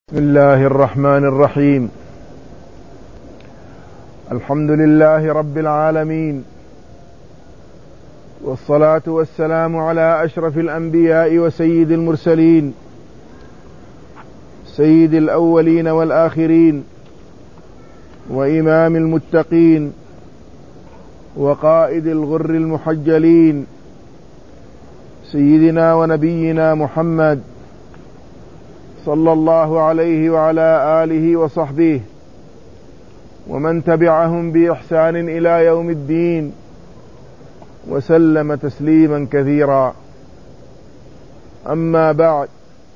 بسم الله الرحمن الرحيم. الحمد لله رب العالمين، والصلاة والسلام على أشرف الأنبياء وسيد المرسلين، سيد الأولين والآخرين، وإمام المتقين، وقائد الغر المحجلين، سيدنا ونبينا محمد صلى الله عليه وعلى آله وصحبه ومن تبعهم بإحسان إلى يوم الدين، وسلم تسليما كثيرا. أما بعد،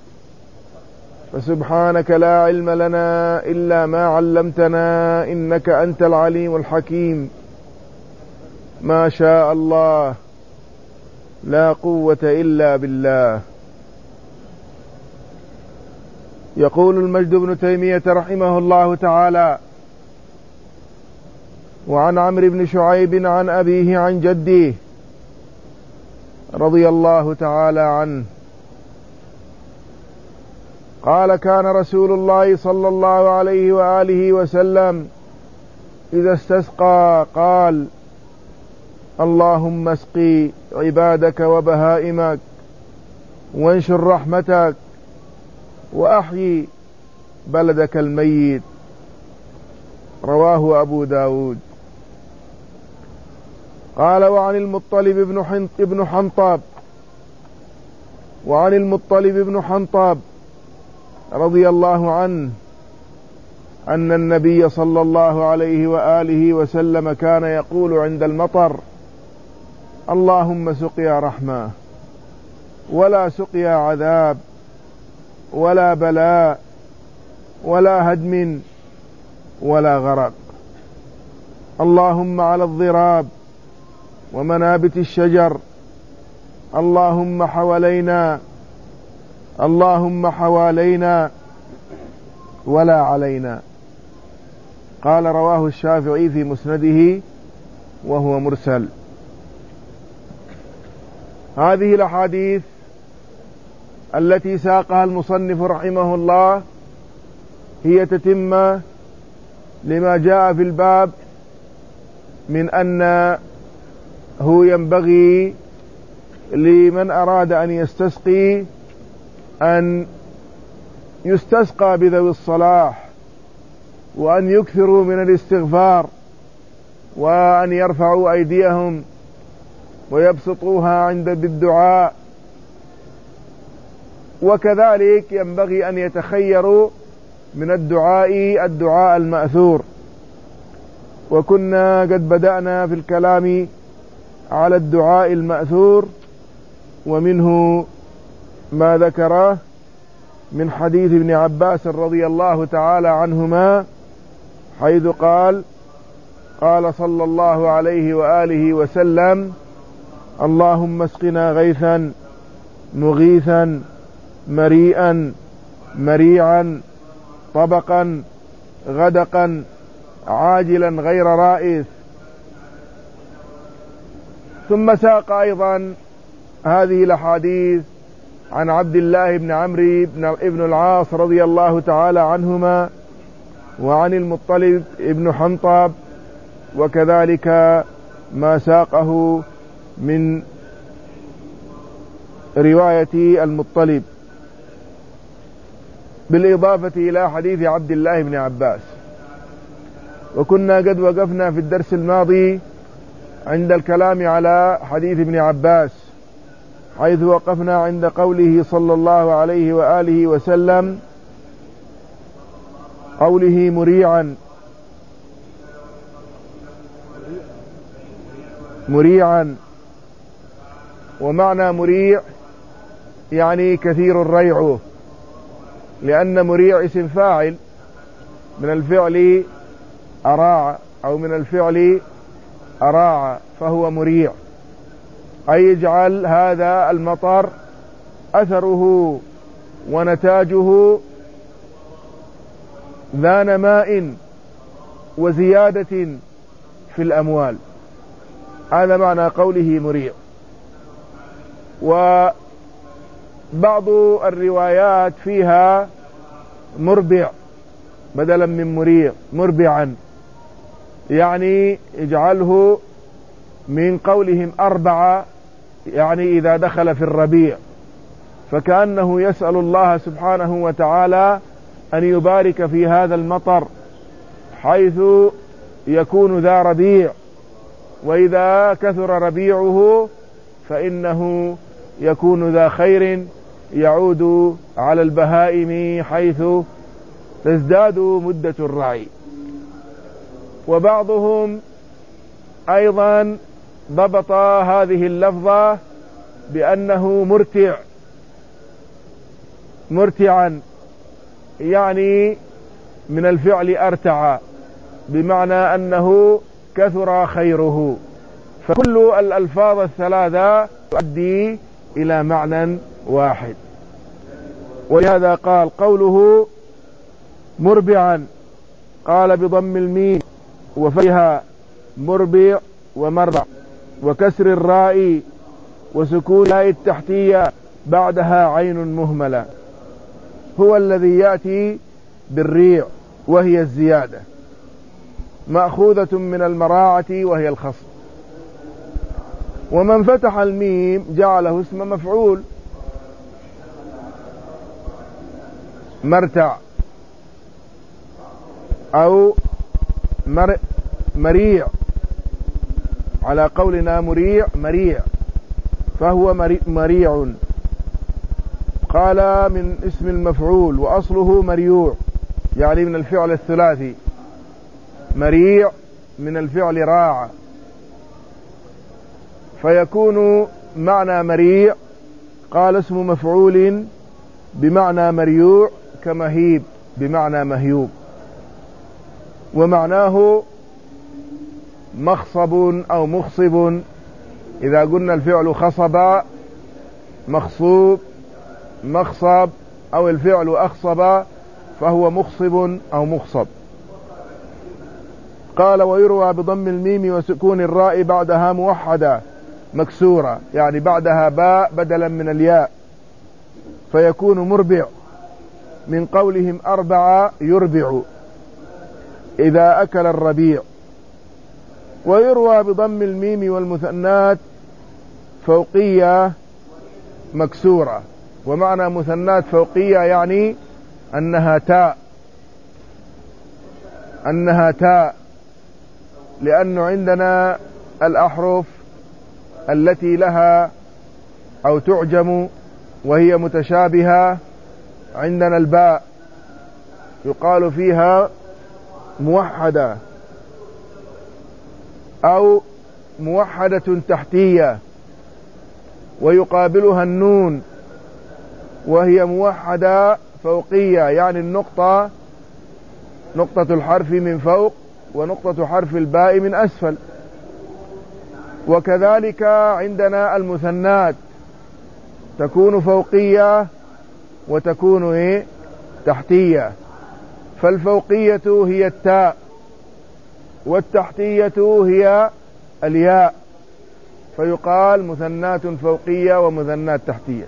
فسبحانك لا علم لنا إلا ما علمتنا إنك أنت العليم الحكيم. ما شاء الله، لا قوة إلا بالله. يقول المجد بن تيمية رحمه الله تعالى: وعن عمرو بن شعيب عن أبيه عن جده رضي الله تعالى عنه قال: كان رسول الله صلى الله عليه وآله وسلم إذا استسقى قال: اللهم اسقي عبادك وبهائمك، وانشر رحمتك، وأحيي بلدك الميت. رواه أبو داود. قال: وعن المطلب بن حنطب رضي الله عنه أن النبي صلى الله عليه وآله وسلم كان يقول عند المطر: اللهم سقيا رحمة، ولا سقيا عذاب، ولا بلاء، ولا هدم، ولا غرق. اللهم على الضراب ومنابت الشجر، اللهم حوالينا ولا علينا. قال: رواه الشافعي في مسنده وهو مرسل. هذه الأحاديث التي ساقها المصنف رحمه الله هي تتمة لما جاء في الباب من أنه ينبغي لمن أراد أن يستسقي أن يستسقى بذوي الصلاح، وأن يكثروا من الاستغفار، وأن يرفعوا أيديهم ويبسطوها بالدعاء. وكذلك ينبغي أن يتخيروا من الدعاء المأثور. وكنا قد بدأنا في الكلام على الدعاء المأثور، ومنه ما ذكره من حديث ابن عباس رضي الله تعالى عنهما، حيث قال صلى الله عليه وآله وسلم: اللهم اسقنا غيثا مغيثا مريئا مريعا طبقا غدقا عاجلا غير رائث. ثم ساق أيضا هذه الأحاديث عن عبد الله بن عمرو بن العاص رضي الله تعالى عنهما، وعن المطلب بن حنطب، وكذلك ما ساقه من رواية المطلب، بالإضافة إلى حديث عبد الله بن عباس. وكنا قد وقفنا في الدرس الماضي عند الكلام على حديث ابن عباس، حيث وقفنا عند قوله صلى الله عليه وآله وسلم، قوله مريعا. ومعنى مريع يعني كثير الريع، لأن مريع اسم فاعل من الفعل أراع، أو من الفعل أراع، فهو مريع، أي يجعل هذا المطر أثره ونتاجه ذا نماء وزيادة في الأموال. هذا معنى قوله مريع. وبعض الروايات فيها مربع بدلا من مريع، مربعا، يعني اجعله من قولهم 4 يعني إذا دخل في الربيع، فكأنه يسأل الله سبحانه وتعالى أن يبارك في هذا المطر حيث يكون ذا ربيع، وإذا كثر ربيعه فإنه يكون ذا خير يعود على البهائم حيث تزداد مدة الرعي. وبعضهم أيضا ضبط هذه اللفظة بأنه مرتع، مرتعا يعني من الفعل أرتع، بمعنى أنه كثر خيره. فكل الألفاظ الثلاثة تؤدي إلى معنى واحد. ولهذا قال قوله مربعا قال بضم الميم وفيها مربع ومربع وكسر الراء وسكون الياء التحتية بعدها عين مهملة، هو الذي يأتي بالريع وهي الزيادة، مأخوذة من المراعة وهي الخصم. ومن فتح الميم جعله اسم مفعول، مرتع أو مريع، على قولنا مريع مريع، فهو مريع. قال من اسم المفعول وأصله مريوع، يعني من الفعل الثلاثي، مريع من الفعل راع، فيكون معنى مريع قال اسم مفعول بمعنى مريوع كمهيب بمعنى مهيوب، ومعناه مخصب أو مخصب. إذا قلنا الفعل خصب مخصوب مخصب، أو الفعل أخصب فهو مخصب أو مخصب. قال ويروى بضم الميم وسكون الراء بعدها موحدة مكسورة، يعني بعدها باء بدلا من الياء، فيكون مربع من قولهم 4 يربع إذا أكل الربيع. ويروى بضم الميم والمثنات فوقية مكسورة، ومعنى مثنات فوقية يعني أنها تاء، لأنه عندنا الأحرف التي لها أو تعجم وهي متشابهة، عندنا الباء يقال فيها موحدة أو موحدة تحتية، ويقابلها النون وهي موحدة فوقية، يعني النقطة نقطة الحرف من فوق ونقطة حرف الباء من أسفل. وكذلك عندنا المثنات تكون فوقية وتكون تحتية، فالفوقية هي التاء والتحتية هي الياء، فيقال مثنات فوقية ومثنات تحتية.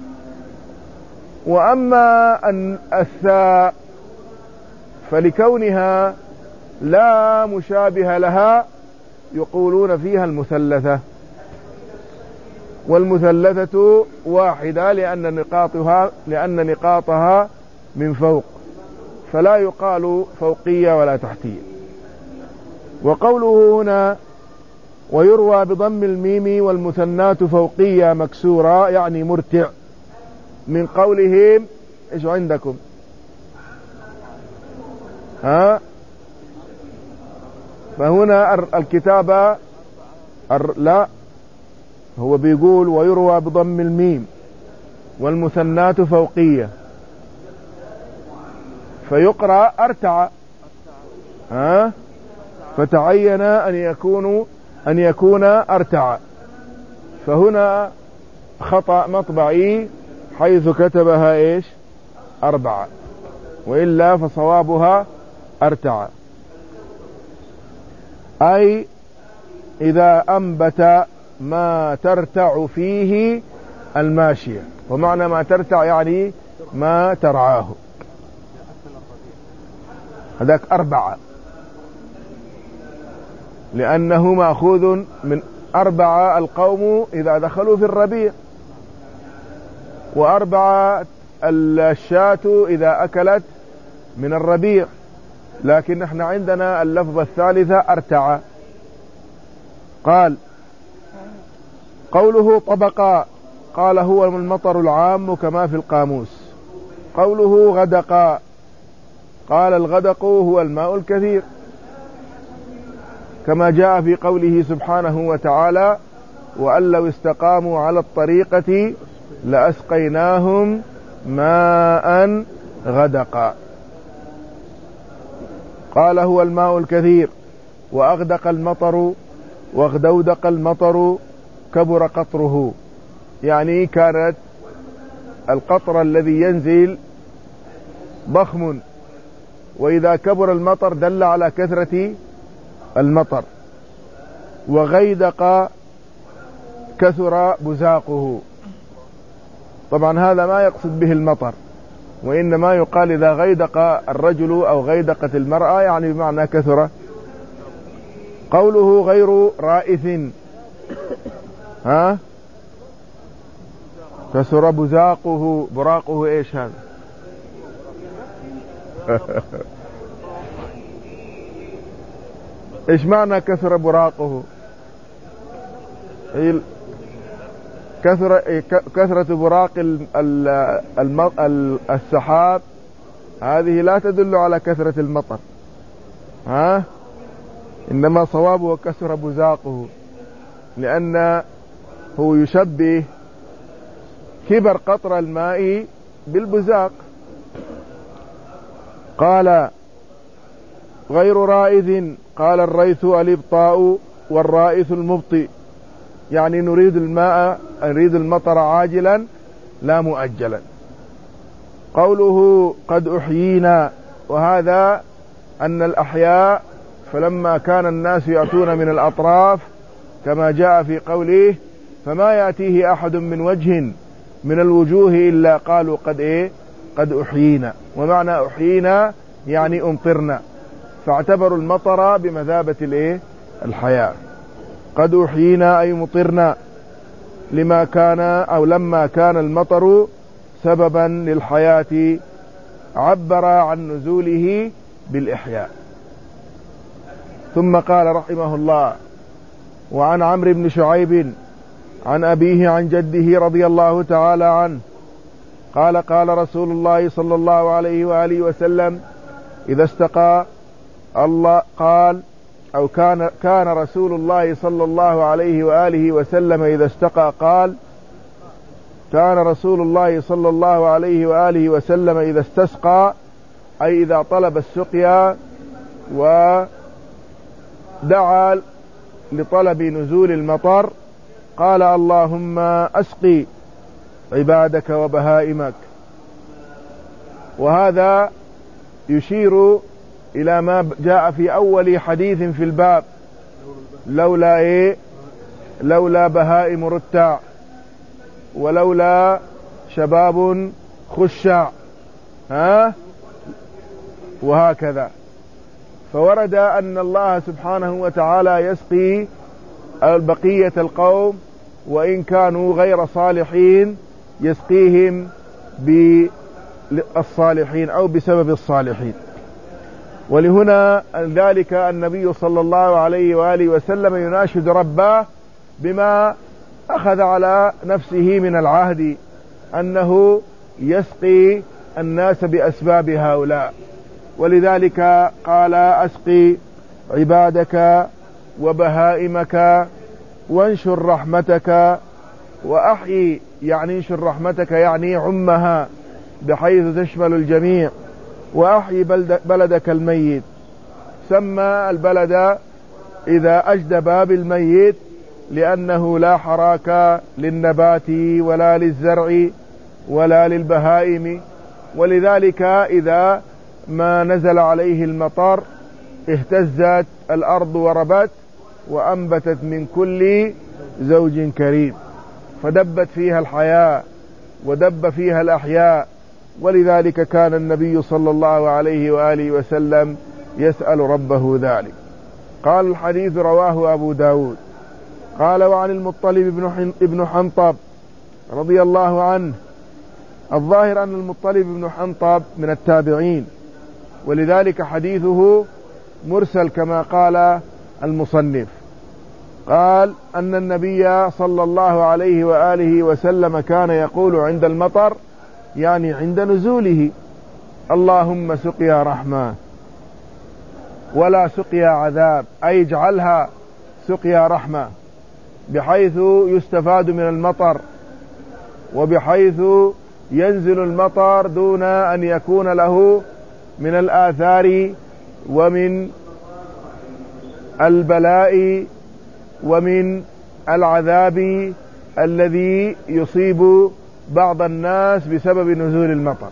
وأما الثاء فلكونها لا مشابه لها يقولون فيها المثلثة، والمثلثة واحدة لأن نقاطها من فوق، فلا يقال فوقية ولا تحتية. وقوله هنا ويروى بضم الميم والمثنات فوقية مكسورة يعني مرتع، من قولهم ايش عندكم فهنا الكتابة لا، هو بيقول ويروى بضم الميم والمثنات فوقية، فيقرأ أرتع، فتعين أن يكون أرتع، فهنا خطأ مطبعي حيث كتبها ايش 4، وإلا فصوابها أرتع، أي إذا أنبت ما ترتع فيه الماشية، ومعنى ما ترتع يعني ما ترعاه. هذاك 4 لأنه مأخوذ من 4 القوم إذا دخلوا في الربيع، و4 الشاة إذا أكلت من الربيع، لكن احنا عندنا اللفظة الثالثة أرتع. قال قوله طبقا، قال هو المطر العام كما في القاموس. قوله غدقا، قال الغدق هو الماء الكثير كما جاء في قوله سبحانه وتعالى وأن لو استقاموا على الطريقة لأسقيناهم ماء غدقا. قال هو الماء الكثير، وأغدق المطر واغدودق المطر كبر قطره، يعني كانت القطر الذي ينزل ضخم، وإذا كبر المطر دل على كثرة المطر. وغيدق كثر بزاقه، طبعا هذا ما يقصد به المطر، وإنما يقال إذا غيدق الرجل أو غيدقت المرأة يعني بمعنى كثرة. قوله غير رائث، كثر بزاقه، براقه ايش هذا؟ ايش معنى كثر براقه؟ كثرة براق السحاب هذه لا تدل على كثرة المطر، إنما صوابه كثر بزاقه، لأنه يشبه كبر قطر الماء بالبزاق. قال غير رائث، قال الريث الإبطاء والرائث المبطئ، يعني نريد المطر عاجلا لا مؤجلا. قوله قد أحيينا، وهذا أن الأحياء فلما كان الناس يأتون من الأطراف كما جاء في قوله فما يأتيه أحد من وجه من الوجوه إلا قالوا قد أحيينا، ومعنى أحيينا يعني أمطرنا، فاعتبروا المطر بمثابة الحياة. قد أحيينا أي مطرنا، لما كان أو لما كان المطر سببا للحياة، عبر عن نزوله بالإحياء. ثم قال رحمه الله وعن عمرو بن شعيب عن أبيه عن جده رضي الله تعالى عنه قال قال رسول الله صلى الله عليه وآله وسلم إذا استقى الله، قال أو كان رسول الله صلى الله عليه وآله وسلم إذا استقى قال كان رسول الله صلى الله عليه وآله وسلم إذا استسقى، أي إذا طلب السقيا ودعا لطلب نزول المطر قال اللهم أسقي عبادك وبهائمك. وهذا يشير إلى ما جاء في أول حديث في الباب لولا بهائم رتع ولولا شباب خشع، وهكذا. فورد أن الله سبحانه وتعالى يسقي بقية القوم وإن كانوا غير صالحين، يسقيهم بالصالحين أو بسبب الصالحين. ولهنا ذلك النبي صلى الله عليه وآله وسلم يناشد ربه بما أخذ على نفسه من العهد أنه يسقي الناس بأسباب هؤلاء، ولذلك قال أسقي عبادك وبهائمك وانشر رحمتك وأحيي، يعني انشر رحمتك يعني عمها بحيث تشمل الجميع، وأحيي بلدك الميت. سمى البلد إذا أجدب بالميت لأنه لا حراك للنبات ولا للزرع ولا للبهائم، ولذلك إذا ما نزل عليه المطر اهتزت الأرض وربت وأنبتت من كل زوج كريم، فدبت فيها الحياة ودب فيها الأحياء ولذلك كان النبي صلى الله عليه وآله وسلم يسأل ربه ذلك. قال الحديث رواه أبو داود. قال وعن المطلب ابن حنطب رضي الله عنه. الظاهر أن المطلب بن حنطب من التابعين، ولذلك حديثه مرسل كما قال المصنف. قال أن النبي صلى الله عليه وآله وسلم كان يقول عند المطر، يعني عند نزوله: اللهم سقيا رحمة ولا سقيا عذاب، أي اجعلها سقيا رحمة، بحيث يستفاد من المطر، وبحيث ينزل المطر دون أن يكون له من الآثار ومن البلاء ومن العذاب الذي يصيب بعض الناس بسبب نزول المطر.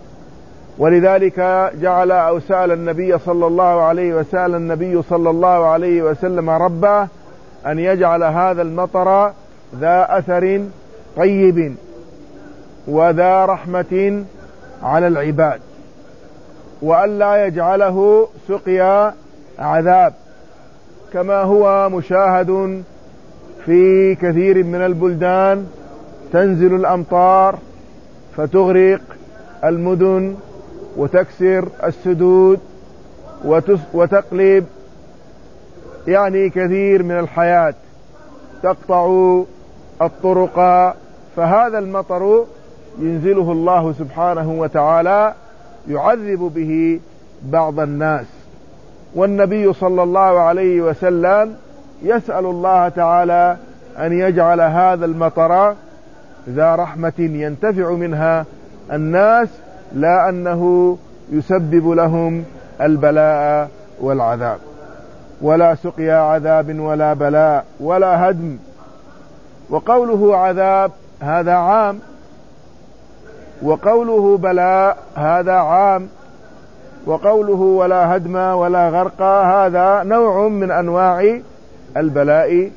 ولذلك جعل أو سأل النبي صلى الله عليه وسلم النبي صلى الله عليه وسلم ربه أن يجعل هذا المطر ذا أثر طيب وذا رحمة على العباد، وألا يجعله سقيا عذاب، كما هو مشاهد في كثير من البلدان، تنزل الأمطار فتغرق المدن وتكسر السدود وتقلب يعني كثير من الحياة، تقطع الطرق. فهذا المطر ينزله الله سبحانه وتعالى يعذب به بعض الناس، والنبي صلى الله عليه وسلم يسأل الله تعالى أن يجعل هذا المطر ذا رحمة ينتفع منها الناس، لا أنه يسبب لهم البلاء والعذاب. ولا سقيا عذاب ولا بلاء ولا هدم. وقوله عذاب هذا عام، وقوله بلاء هذا عام، وقوله ولا هدم ولا غرق هذا نوع من أنواع البلاء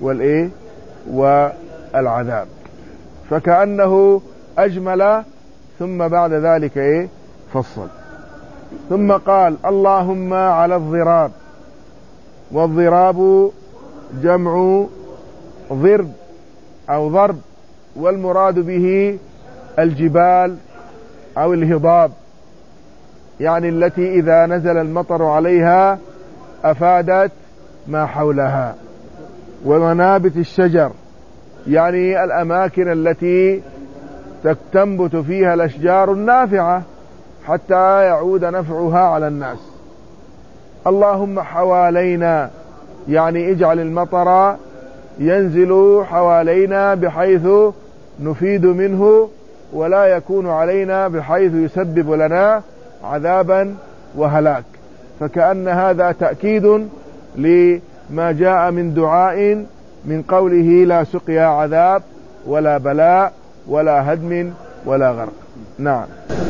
والعذاب. فكأنه أجمل ثم بعد ذلك فصل. ثم قال: اللهم على الضراب. والضراب جمع ضرب أو ضرب، والمراد به الجبال أو الهضاب، يعني التي إذا نزل المطر عليها أفادت ما حولها، ومنابت الشجر، يعني الأماكن التي تنبت فيها الأشجار النافعة حتى يعود نفعها على الناس. اللهم حوالينا، يعني اجعل المطر ينزل حوالينا بحيث نفيد منه ولا يكون علينا بحيث يسبب لنا عذابا وهلاك. فكأن هذا تأكيد لما جاء من دعاء من قوله: لا سقيا عذاب ولا بلاء ولا هدم ولا غرق. نعم.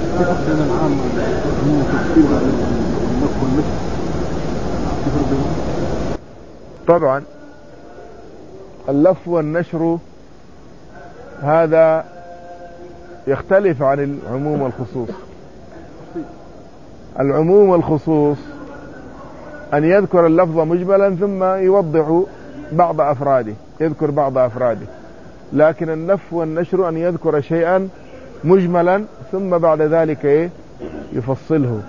طبعا اللف والنشر هذا يختلف عن العموم والخصوص. العموم والخصوص أن يذكر اللفظ مجملا ثم يوضح بعض أفراده، يذكر بعض أفراده. لكن النف والنشر أن يذكر شيئا مجملا ثم بعد ذلك يفصله،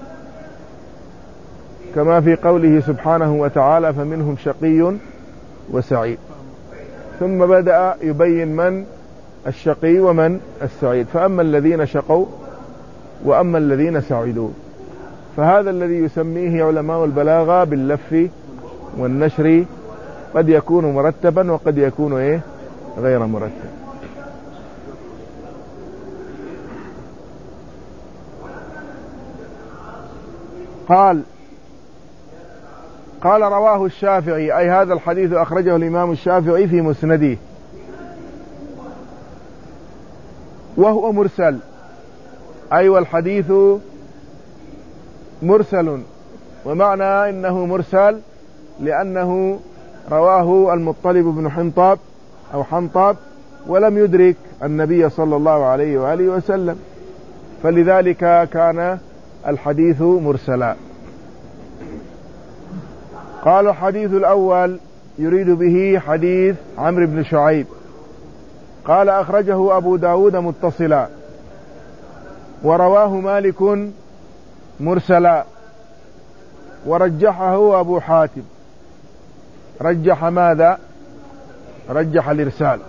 كما في قوله سبحانه وتعالى: فمنهم شقي وسعيد، ثم بدأ يبين من الشقي ومن السعيد، فأما الذين شقوا وأما الذين سعدوا. فهذا الذي يسميه علماء البلاغة باللف والنشر قد يكون مرتبا وقد يكون غير مرتب. قال رواه الشافعي، أي هذا الحديث أخرجه الإمام الشافعي في مسنده، وهو مرسل، أي والحديث مرسل. ومعنى إنه مرسل لأنه رواه المطلب بن حنطب أو حنطب ولم يدرك النبي صلى الله عليه وآله وسلم، فلذلك كان الحديث مرسلا. قال الحديث الأول يريد به حديث عمرو بن شعيب. قال أخرجه أبو داود متصلا، ورواه مالك مرسلا، ورجحه أبو حاتم. رجح ماذا؟ رجح الإرسال.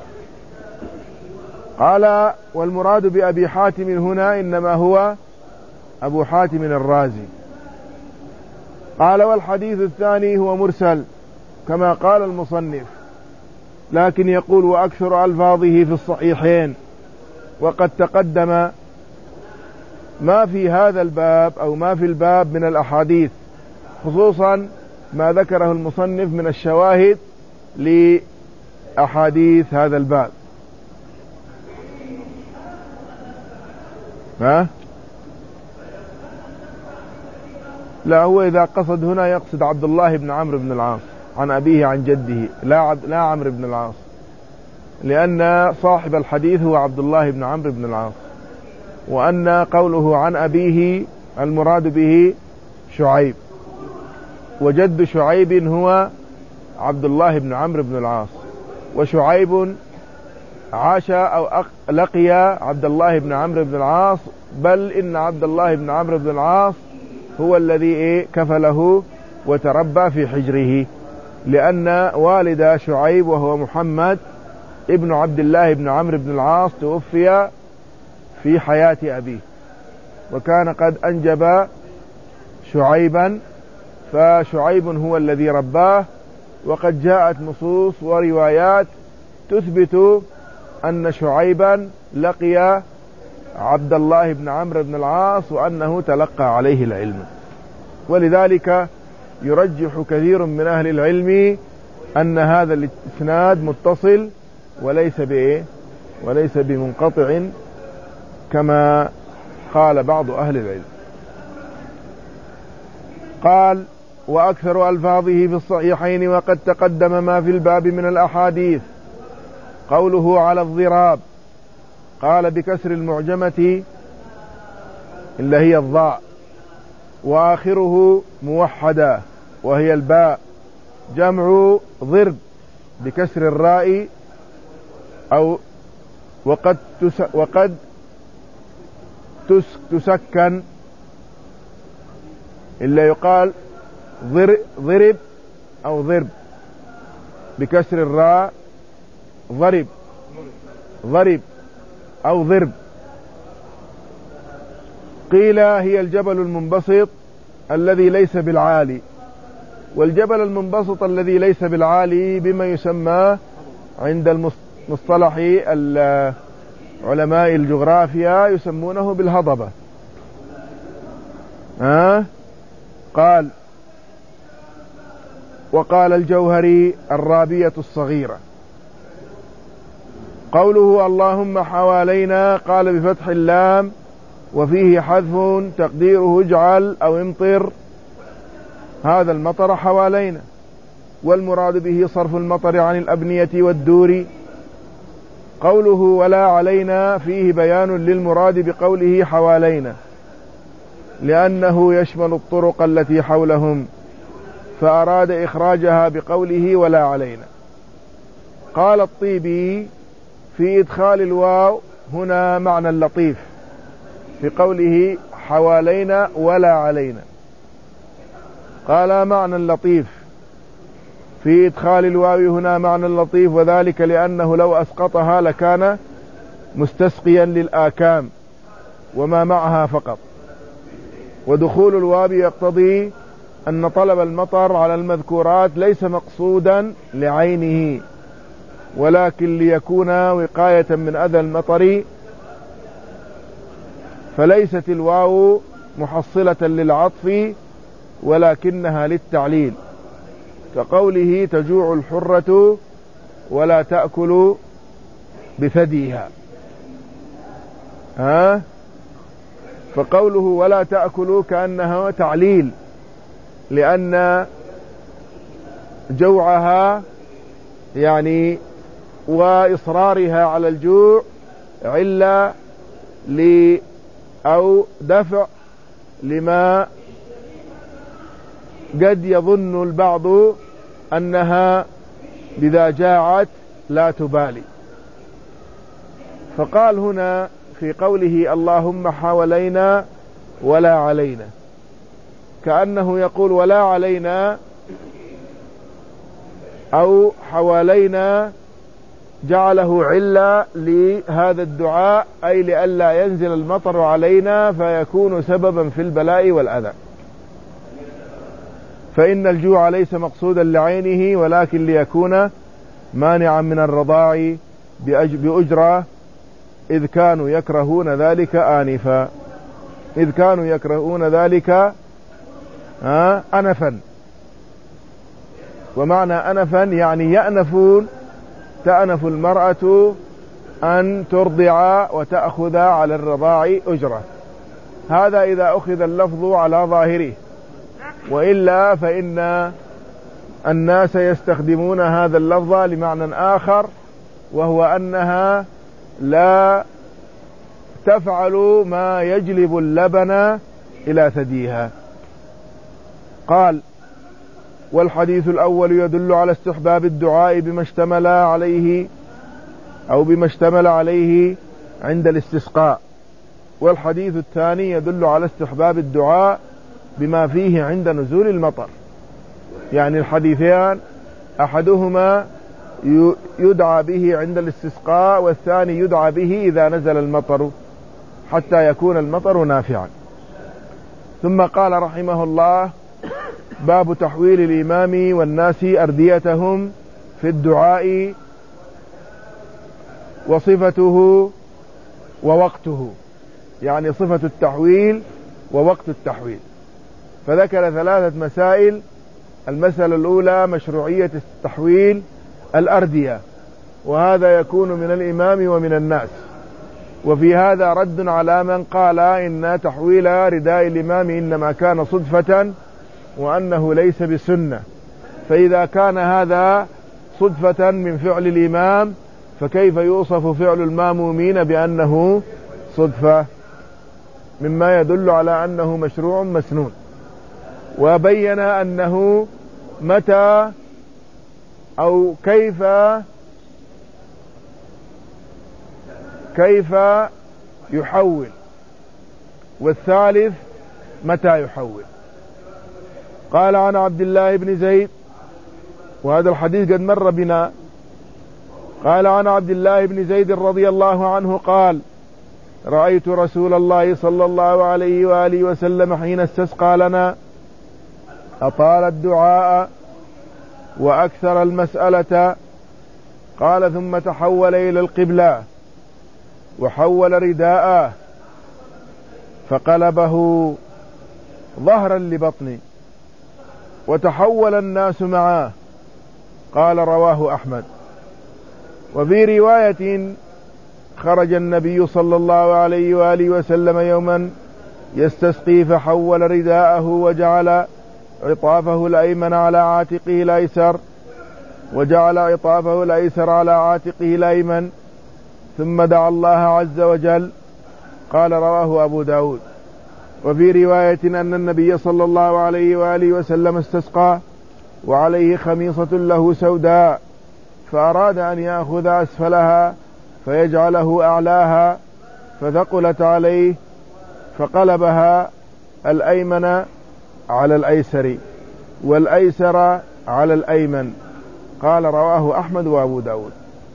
قال والمراد بأبي حاتم هنا إنما هو أبو حاتم الرازي. قال والحديث الثاني هو مرسل كما قال المصنف، لكن يقول وأكثر ألفاظه في الصحيحين، وقد تقدم ما في هذا الباب أو ما في الباب من الأحاديث، خصوصا ما ذكره المصنف من الشواهد لأحاديث هذا الباب. لا، هو إذا قصد هنا يقصد عبد الله بن عمرو بن العاص عن أبيه عن جده، لا عمرو بن العاص، لأن صاحب الحديث هو عبد الله بن عمرو بن العاص، وأن قوله عن أبيه المراد به شعيب، وجد شعيب هو عبد الله بن عمرو بن العاص، وشعيب عاش أو لقي عبد الله بن عمرو بن العاص، بل إن عبد الله بن عمرو بن العاص هو الذي كفله وتربى في حجره، لأن والد شعيب وهو محمد ابن عبد الله بن عمرو بن العاص توفي في حياة أبيه، وكان قد أنجب شعيبا، فشعيب هو الذي رباه. وقد جاءت نصوص وروايات تثبت أن شعيبا لقي عبد الله بن عمرو بن العاص وأنه تلقى عليه العلم، ولذلك يرجح كثير من أهل العلم أن هذا الإسناد متصل وليس بمنقطع كما قال بعض أهل العلم. قال وأكثر ألفاظه في الصحيحين، وقد تقدم ما في الباب من الأحاديث. قوله على الضراب، قال بكسر المعجمة اللي هي الضاء، وآخره موحدة وهي الباء، جمع ضرب بكسر الراء، أو وقد تسكن، إلا يقال ضرب أو ضرب بكسر الراء، ضرب أو ضرب. قيل هي الجبل المنبسط الذي ليس بالعالي، والجبل المنبسط الذي ليس بالعالي بما يسمى عند المصطلح علماء الجغرافيا يسمونه بالهضبة. قال وقال الجوهري الرابية الصغيرة. قوله اللهم حوالينا، قال بفتح اللام وفيه حذف تقديره اجعل أو امطر هذا المطر حوالينا، والمراد به صرف المطر عن الأبنية والدور. قوله ولا علينا فيه بيان للمراد بقوله حوالينا، لأنه يشمل الطرق التي حولهم، فأراد إخراجها بقوله ولا علينا. قال الطيبي في إدخال الواو هنا معنى لطيف في قوله حوالينا ولا علينا، قال معنى لطيف في إدخال الواو هنا معنى لطيف، وذلك لأنه لو أسقطها لكان مستسقيا للآكام وما معها فقط، ودخول الواو يقتضي أن طلب المطر على المذكورات ليس مقصودا لعينه، ولكن ليكون وقاية من أذى المطر، فليست الواو محصلة للعطف ولكنها للتعليل، كقوله تجوع الحرة ولا تأكل بثديها. فقوله ولا تأكل كأنها تعليل، لأن جوعها يعني وإصرارها على الجوع علة أو دفع لما قد يظن البعض أنها إذا جاعت لا تبالي. فقال هنا في قوله اللهم حوالينا ولا علينا، كأنه يقول ولا علينا أو حوالينا جعله علة لهذا الدعاء، أي لئلا ينزل المطر علينا فيكون سببا في البلاء والأذى. فإن الجوع ليس مقصودا لعينه ولكن ليكون مانعا من الرضاع بأجرة، إذ كانوا يكرهون ذلك آنفا، إذ كانوا يكرهون ذلك أنفا. ومعنى أنفا يعني يأنفون، تأنف المرأة أن ترضع وتأخذ على الرضاع أجرة. هذا إذا أخذ اللفظ على ظاهره، وإلا فإن الناس يستخدمون هذا اللفظ لمعنى آخر، وهو أنها لا تفعل ما يجلب اللبن إلى ثديها. قال: والحديث الأول يدل على استحباب الدعاء بما اشتمل عليه أو بما اشتمل عليه عند الاستسقاء، والحديث الثاني يدل على استحباب الدعاء بما فيه عند نزول المطر. يعني الحديثان أحدهما يدعى به عند الاستسقاء، والثاني يدعى به إذا نزل المطر حتى يكون المطر نافعا. ثم قال رحمه الله: باب تحويل الإمام والناس أرديتهم في الدعاء وصفته ووقته، يعني صفة التحويل ووقت التحويل. فذكر 3 مسائل. المسألة الأولى مشروعية تحويل الأردية، وهذا يكون من الإمام ومن الناس. وفي هذا رد على من قال إن تحويل رداء الإمام إنما كان صدفة وأنه ليس بسنة. فإذا كان هذا صدفة من فعل الإمام، فكيف يوصف فعل المامومين بأنه صدفة؟ مما يدل على أنه مشروع مسنون. وبين أنه متى أو كيف يحول، والثالث متى يحول. قال: عن عبد الله بن زيد، وهذا الحديث قد مر بنا. قال: عن عبد الله بن زيد رضي الله عنه قال: رأيت رسول الله صلى الله عليه وآله وسلم حين استسقى لنا أطال الدعاء وأكثر المسألة. قال: ثم تحول إلى القبلة وحول رداءه فقلبه ظهرا لبطني وتحول الناس معه. قال: رواه أحمد. وفي رواية: خرج النبي صلى الله عليه وآله وسلم يوما يستسقي فحول رداءه وجعل عطافه الأيمن على عاتقه الأيسر وجعل عطافه الأيسر على عاتقه الأيمن، ثم دعا الله عز وجل. قال: رواه أبو داود. وفي رواية أن النبي صلى الله عليه وآله وسلم استسقى وعليه خميصة له سوداء، فأراد أن يأخذ أسفلها فيجعله أعلاها، فثقلت عليه فقلبها الأيمن على الأيسر والأيسر على الأيمن. قال: رواه أحمد وأبو داود.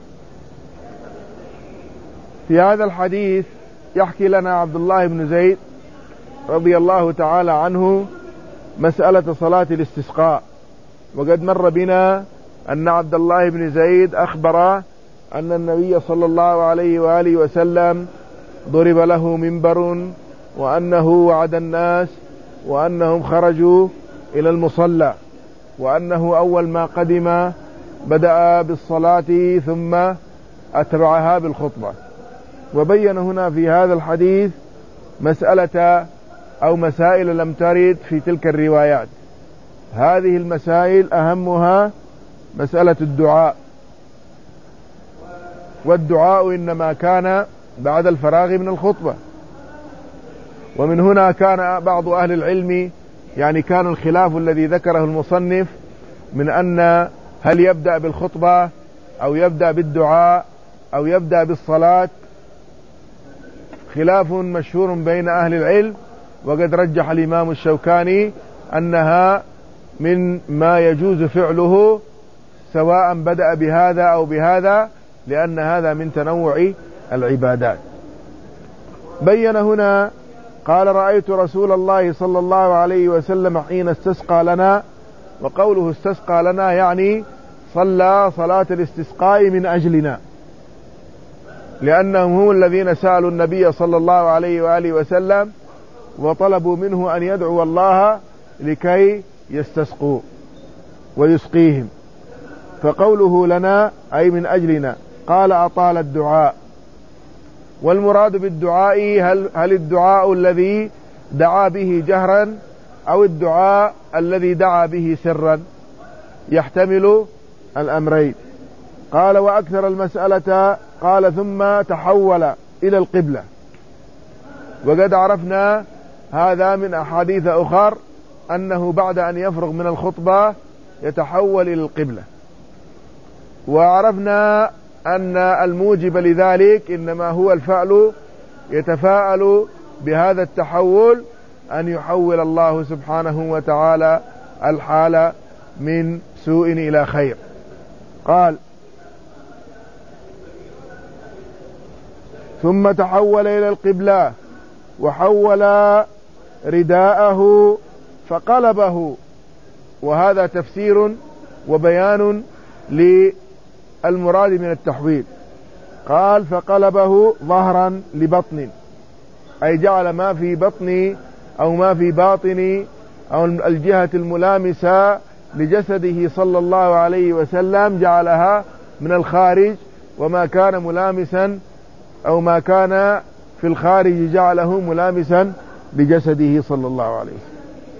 في هذا الحديث يحكي لنا عبد الله بن زيد رضي الله تعالى عنه مسألة صلاة الاستسقاء. وقد مر بنا أن عبد الله بن زيد أخبر أن النبي صلى الله عليه وآله وسلم ضرب له منبر، وأنه وعد الناس، وأنهم خرجوا إلى المصلى، وأنه أول ما قدم بدأ بالصلاة ثم أتبعها بالخطبة. وبين هنا في هذا الحديث مسألة أو مسائل لم ترد في تلك الروايات. هذه المسائل أهمها مسألة الدعاء، والدعاء إنما كان بعد الفراغ من الخطبة. ومن هنا كان بعض أهل العلم يعني كان الخلاف الذي ذكره المصنف من أن هل يبدأ بالخطبة أو يبدأ بالدعاء أو يبدأ بالصلاة خلاف مشهور بين أهل العلم، وقد رجح الإمام الشوكاني أنها من ما يجوز فعله سواء بدأ بهذا أو بهذا، لأن هذا من تنوع العبادات. بين هنا قال: رأيت رسول الله صلى الله عليه وسلم حين استسقى لنا، وقوله استسقى لنا يعني صلى صلاة الاستسقاء من أجلنا، لأنهم هم الذين سألوا النبي صلى الله عليه وآله وسلم وطلبوا منه أن يدعو الله لكي يستسقوا ويسقيهم، فقوله لنا أي من أجلنا. قال: أطال الدعاء. والمراد بالدعاء هل الدعاء الذي دعا به جهرا أو الدعاء الذي دعا به سرا؟ يحتمل الأمرين. قال: وأكثر المسألة. قال: ثم تحول إلى القبلة. وقد عرفنا هذا من أحاديث أخر أنه بعد أن يفرغ من الخطبة يتحول إلى القبلة، وعرفنا أن الموجب لذلك إنما هو الفعل يتفاءل بهذا التحول أن يحول الله سبحانه وتعالى الحال من سوء إلى خير. قال: ثم تحول إلى القبلة وحول رداءه فقلبه. وهذا تفسير وبيان للمراد من التحويل. قال: فقلبه ظهرا لبطن، أي جعل ما في بطني أو ما في باطني أو الجهة الملامسة لجسده صلى الله عليه وسلم جعلها من الخارج، وما كان ملامسا أو ما كان في الخارج جعله ملامسا لجسده صلى الله عليه وسلم.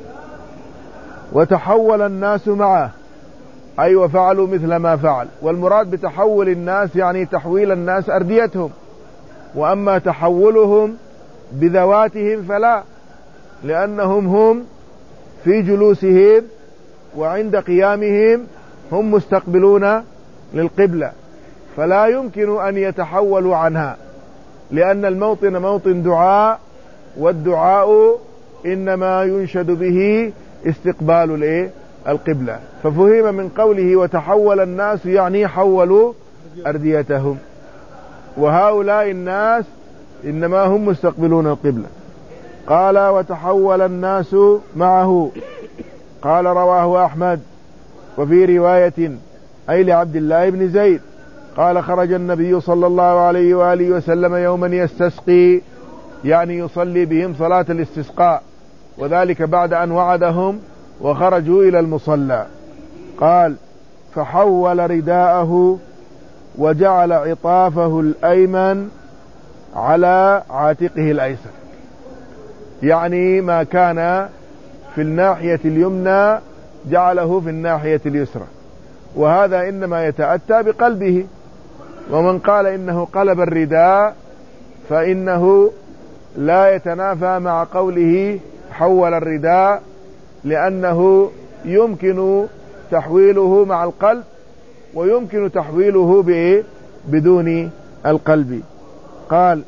وتحول الناس معه، أي وفعلوا مثل ما فعل. والمراد بتحول الناس يعني تحويل الناس أرديتهم، وأما تحولهم بذواتهم فلا، لأنهم هم في جلوسهم وعند قيامهم هم مستقبلون للقبلة، فلا يمكن أن يتحولوا عنها، لأن الموطن موطن دعاء، والدعاء إنما ينشد به استقبال القبلة. ففهم من قوله وتحول الناس يعني حولوا أرديتهم، وهؤلاء الناس إنما هم مستقبلون القبلة. قال: وتحول الناس معه. قال: رواه أحمد. وفي رواية أي لعبد الله بن زيد قال: خرج النبي صلى الله عليه وآله وسلم يوما يستسقي، يعني يصلي بهم صلاة الاستسقاء، وذلك بعد أن وعدهم وخرجوا إلى المصلى. قال: فحول رداءه وجعل عطافه الأيمن على عاتقه الأيسر، يعني ما كان في الناحية اليمنى جعله في الناحية اليسرى، وهذا إنما يتأتى بقلبه. ومن قال إنه قلب الرداء فإنه لا يتنافى مع قوله حول الرداء، لأنه يمكن تحويله مع القلب ويمكن تحويله بدون القلب. قال: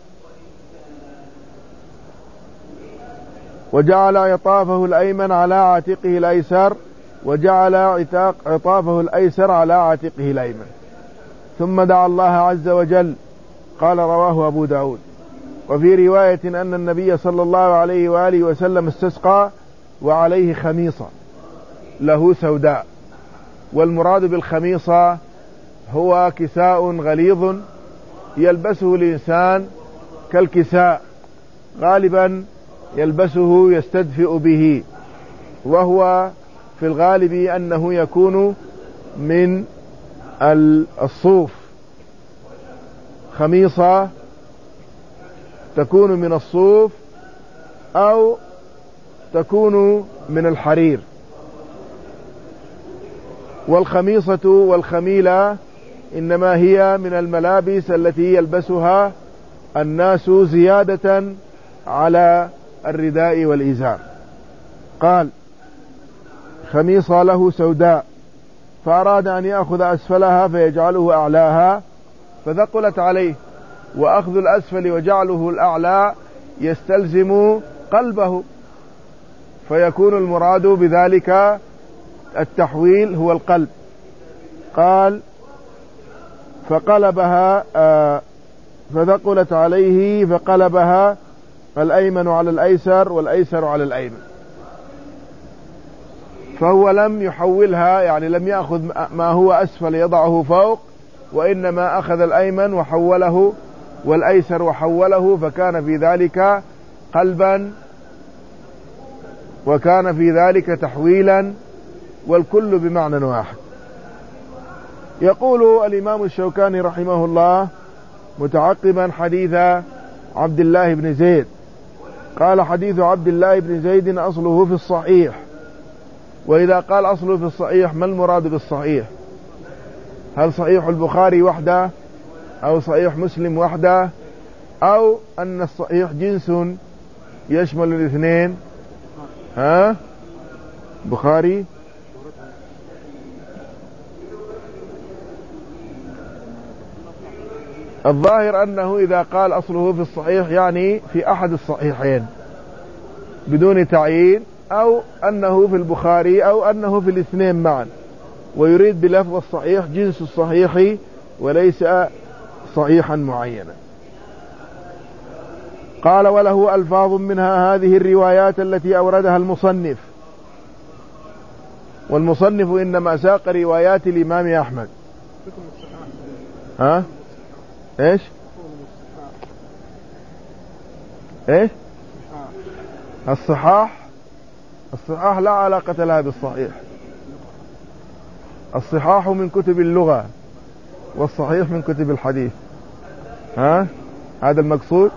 وجعل عطافه الأيمن على عاتقه الأيسر، وجعل عطافه الأيسر على عاتقه الأيمن، ثم دعا الله عز وجل. قال: رواه أبو داود. وفي رواية أن النبي صلى الله عليه وآله وسلم استسقى وعليه خميصة له سوداء. والمراد بالخميصة هو كساء غليظ يلبسه الإنسان كالكساء، غالبا يلبسه يستدفئ به، وهو في الغالب أنه يكون من الصوف، خميصة تكون من الصوف أو تكون من الحرير. والخميصة والخميلة إنما هي من الملابس التي يلبسها الناس زيادة على الرداء والإزار. قال: خميصة له سوداء، فأراد أن يأخذ أسفلها فيجعله أعلاها فثقلت عليه، وأخذ الأسفل وجعله الأعلى يستلزم قلبه، فيكون المراد بذلك التحويل هو القلب. قال: فقلبها فثقلت عليه فقلبها الأيمن على الأيسر والأيسر على الأيمن، فهو لم يحولها، يعني لم يأخذ ما هو أسفل يضعه فوق، وإنما أخذ الأيمن وحوله والأيسر وحوله، فكان في ذلك قلبا وكان في ذلك تحويلا، والكل بمعنى واحد. يقول الإمام الشوكاني رحمه الله متعقبا حديث عبد الله بن زيد، قال: حديث عبد الله بن زيد أصله في الصحيح. وإذا قال أصله في الصحيح ما المراد بالصحيح؟ هل صحيح البخاري وحده، أو صحيح مسلم وحده، أو أن الصحيح جنس يشمل الاثنين؟ بخاري الظاهر أنه إذا قال أصله في الصحيح يعني في أحد الصحيحين بدون تعيين، أو أنه في البخاري، أو أنه في الاثنين معا، ويريد بلفظ الصحيح جنس الصحيح وليس صحيحا معينا. قال: وله ألفاظ منها هذه الروايات التي أوردها المصنف. والمصنف إنما ساق روايات الإمام أحمد. إيش الصحاح لا علاقة لها بالصحيح. الصحاح من كتب اللغة، والصحيح من كتب الحديث. هذا المقصود.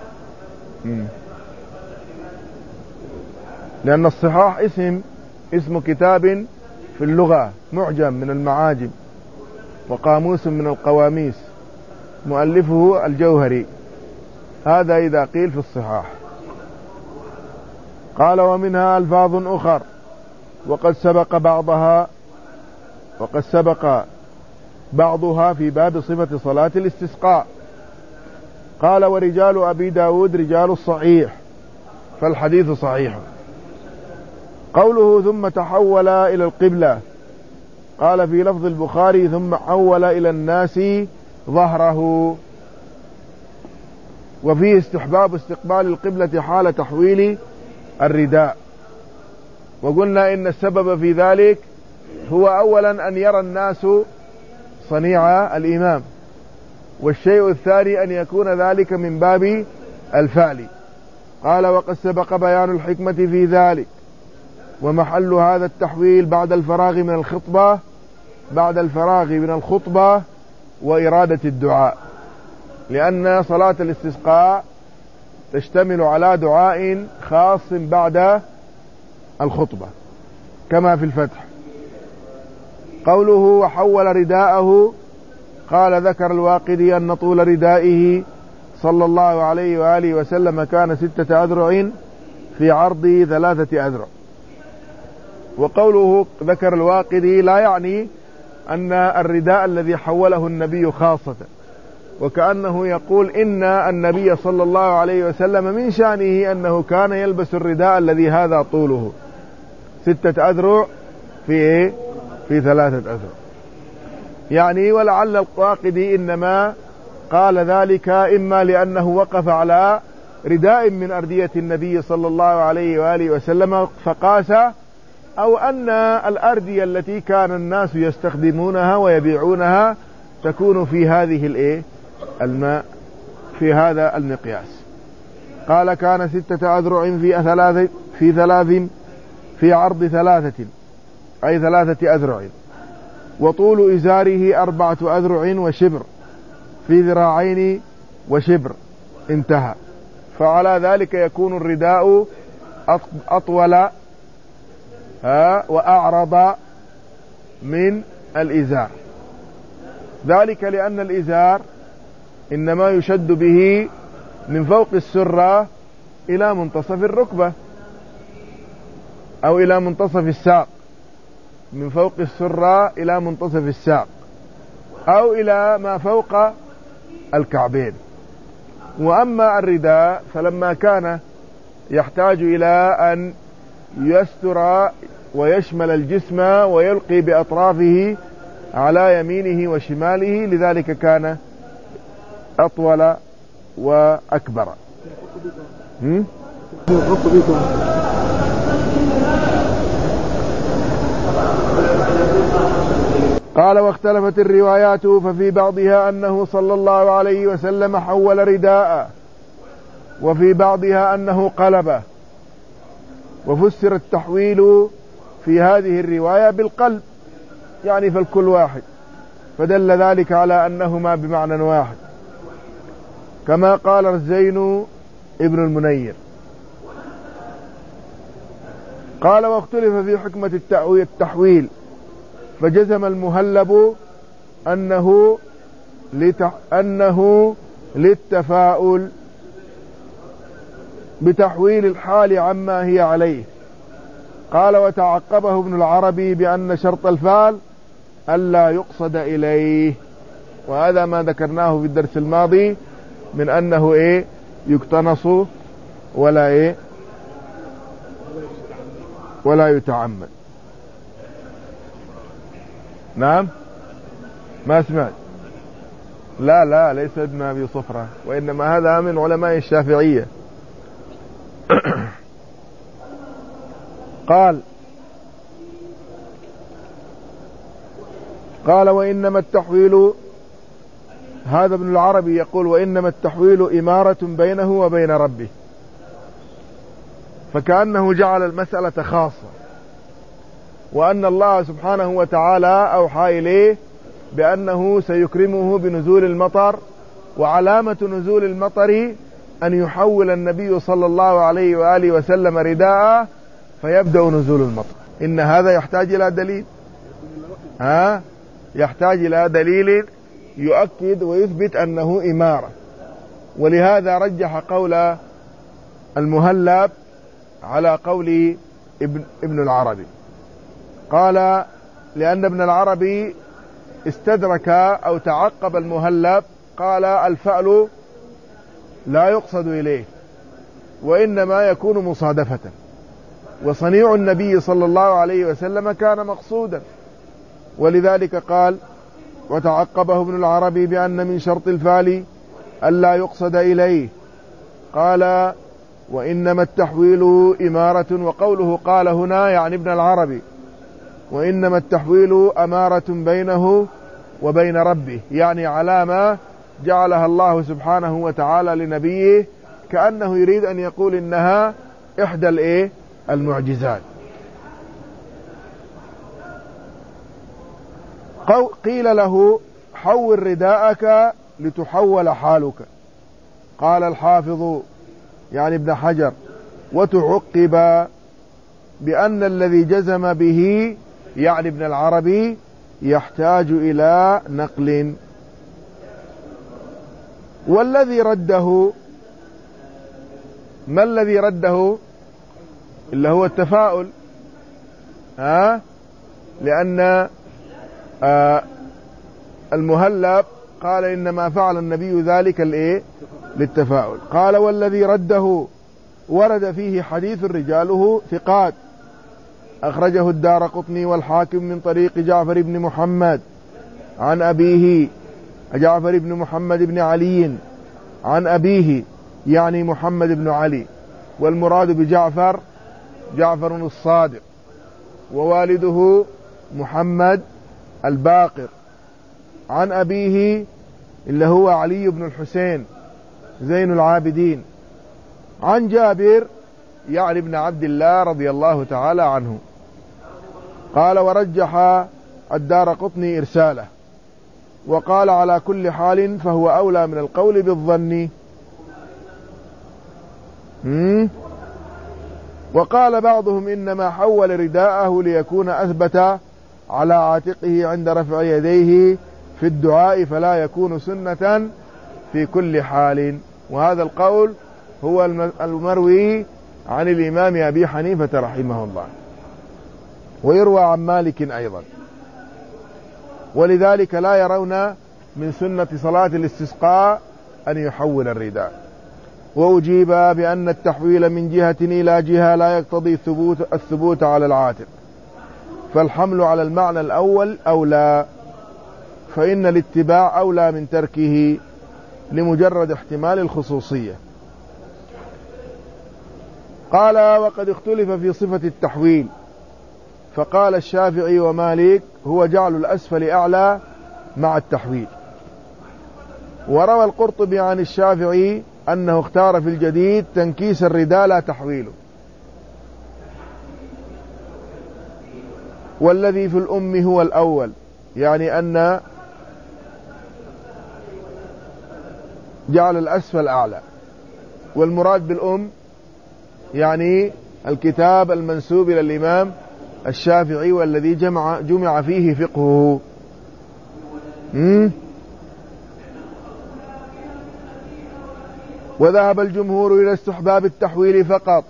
لأن الصحاح اسم كتاب في اللغة، معجم من المعاجم وقاموس من القواميس، مؤلفه الجوهري. هذا إذا قيل في الصحاح. قال: ومنها ألفاظ أخر وقد سبق بعضها في باب صفة صلاة الاستسقاء. قال: ورجال أبي داود رجال الصحيح، فالحديث صحيح. قوله: ثم تحول إلى القبلة، قال في لفظ البخاري: ثم حول إلى الناس ظهره. وفيه استحباب استقبال القبلة حال تحويل الرداء. وقلنا إن السبب في ذلك هو أولا أن يرى الناس صنيع الإمام، والشيء الثاني أن يكون ذلك من باب الفعل. قال: وقد سبق بيان الحكمة في ذلك، ومحل هذا التحويل بعد الفراغ من الخطبة وإرادة الدعاء، لأن صلاة الاستسقاء تشتمل على دعاء خاص بعد الخطبة كما في الفتح. قوله: وحول رداءه، قال ذكر الواقدي أن طول ردائه صلى الله عليه وآله وسلم كان 6 أذرع في عرض 3 أذرع. وقوله ذكر الواقدي لا يعني أن الرداء الذي حوله النبي خاصة، وكأنه يقول إن النبي صلى الله عليه وسلم من شأنه أنه كان يلبس الرداء الذي هذا طوله 6 أذرع في 3 أذرع يعني. ولعل الواقدي إنما قال ذلك إما لأنه وقف على رداء من أردية النبي صلى الله عليه وآله وسلم فقاس، أو أن الأردية التي كان الناس يستخدمونها ويبيعونها تكون في هذه الماء في هذا المقياس. قال: كان 6 أذرع في عرض 3 أي 3 أذرع، وطول إزاره 4 أذرع وشبر في ذراعين وشبر، انتهى. فعلى ذلك يكون الرداء أطول وأعرض من الإزار، ذلك لأن الإزار إنما يشد به من فوق السرة إلى منتصف الركبة أو إلى منتصف الساق، من فوق السرة إلى منتصف الساق أو إلى ما فوق الكعبين. وأما الرداء فلما كان يحتاج إلى أن يستر ويشمل الجسم ويلقي بأطرافه على يمينه وشماله، لذلك كان أطول وأكبر. قال واختلفت الروايات ففي بعضها أنه صلى الله عليه وسلم حول رداء، وفي بعضها أنه قلبه، وفسر التحويل في هذه الرواية بالقلب، يعني فالكل واحد، فدل ذلك على أنهما بمعنى واحد، كما قال الزين ابن المنير. قال واختلف في حكمة التحويل، فجزم المهلب أنه للتفاؤل بتحويل الحال عما هي عليه. قال وتعقبه ابن العربي بأن شرط الفعل ألا يقصد إليه، وهذا ما ذكرناه في الدرس الماضي من أنه يقتنص ولا يتعمد. نعم ما سمعت. لا ليس ابن أبي صفرة، وإنما هذا من علماء الشافعية. قال وإنما التحويل، هذا ابن العربي يقول وإنما التحويل إمارة بينه وبين ربه، فكأنه جعل المسألة خاصة، وأن الله سبحانه وتعالى أوحى إليه بأنه سيكرمه بنزول المطر، وعلامة نزول المطر أن يحول النبي صلى الله عليه وآله وسلم رداء فيبدأ نزول المطر. إن هذا يحتاج إلى دليل، يحتاج إلى دليل يؤكد ويثبت أنه إمارة. ولهذا رجح قول المهلب على قول ابن العربي. قال لأن ابن العربي استدرك أو تعقب المهلب، قال الفعل لا يقصد إليه وإنما يكون مصادفة، وصنيع النبي صلى الله عليه وسلم كان مقصودا، ولذلك قال وتعقبه ابن العربي بأن من شرط الفعل ألا يقصد إليه. قال وإنما التحويل إمارة، وقوله قال هنا يعني ابن العربي، وإنما التحويل أمارة بينه وبين ربه، يعني علامة جعلها الله سبحانه وتعالى لنبيه، كأنه يريد أن يقول إنها إحدى المعجزات. قيل له حول رداءك لتحول حالك. قال الحافظ يعني ابن حجر وتعقب بأن الذي جزم به يعني ابن العربي يحتاج إلى نقل، والذي رده، ما الذي رده؟ اللي هو التفاؤل، لأن المهلب قال إنما فعل النبي ذلك للتفاؤل. قال والذي رده ورد فيه حديث رجاله ثقات، أخرجه الدارقطني والحاكم من طريق جعفر بن محمد عن أبيه، جعفر بن محمد بن علي عن أبيه يعني محمد بن علي، والمراد بجعفر جعفر الصادق، ووالده محمد الباقر، عن أبيه اللي هو علي بن الحسين زين العابدين، عن جابر يعني ابن عبد الله رضي الله تعالى عنه. قال ورجح الدارقطني إرساله، وقال على كل حال فهو أولى من القول بالظن. وقال بعضهم إنما حول رداءه ليكون أثبت على عاتقه عند رفع يديه في الدعاء، فلا يكون سنة في كل حال، وهذا القول هو المروي عن الإمام أبي حنيفة رحمه الله، ويروى عن مالك أيضا. ولذلك لا يرون من سنة صلاة الاستسقاء أن يحول الرداء. وأجيب بأن التحويل من جهة إلى جهة لا يقتضي الثبوت على العاتق، فالحمل على المعنى الأول أولى، فإن الاتباع أولى من تركه لمجرد احتمال الخصوصية. قال: وقد اختلف في صفة التحويل، فقال الشافعي ومالك: هو جعل الأسفل أعلى مع التحويل. وروى القرطبي عن الشافعي أنه اختار في الجديد تنكيس الرداء لا تحويله، والذي في الأم هو الأول، يعني أن جعل الأسفل أعلى، والمراد بالأم يعني الكتاب المنسوب إلى الإمام الشافعي والذي جمع فيه فقهه. وذهب الجمهور إلى استحباب التحويل فقط،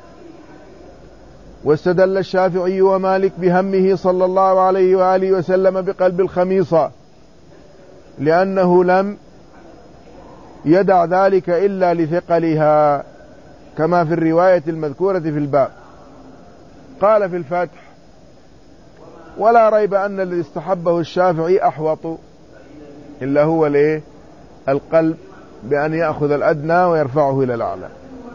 واستدل الشافعي ومالك بهمه صلى الله عليه وآله وسلم بقلب الخميصة، لأنه لم يدع ذلك إلا لثقلها، كما في الرواية المذكورة في الباب. قال في الفتح: ولا ريب أن الذي استحبه الشافعي أحوط، إلا هو القلب، بأن يأخذ الأدنى ويرفعه إلى الأعلى،